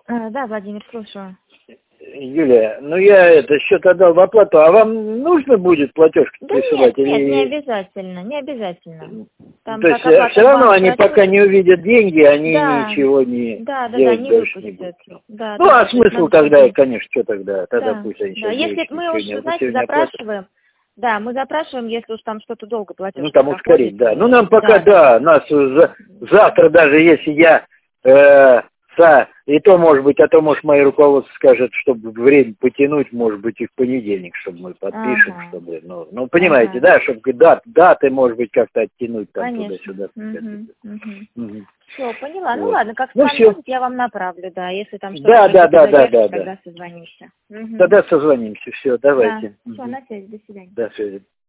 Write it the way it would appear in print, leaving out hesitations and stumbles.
Да, Владимир, слушаю. Юлия, ну я счет отдал в оплату, а вам нужно будет платеж Да присылать? нет, или... не обязательно, не обязательно. Там То есть как все равно банк они прочтёт. пока не увидят деньги, они Да, ничего не да, делать не дальше не будут. выпустят. Да, Ну а то есть смысл надо тогда, сидеть. конечно, что тогда? Тогда Да, пусть они да. сейчас Если девочки мы уж, знаете, сегодня оплатят. запрашиваем, да, мы запрашиваем, если уж там что-то долго платеж Ну не там ускорить, проходит. да. Ну Или... нам пока, Да. да, нас завтра даже если я и то может быть, а то может мое руководство скажет, чтобы время потянуть, может быть и в понедельник, чтобы мы подпишем, Ага. чтобы, ну понимаете, да, чтобы даты может быть как-то оттянуть там Конечно. туда-сюда. Угу. Все, поняла. Ну Вот. ладно, как Ну все. я вам направлю, да. Если там что-то Да. тогда созвонимся. Тогда созвонимся, все, Да, давайте. все, на связи, до свидания. До связи.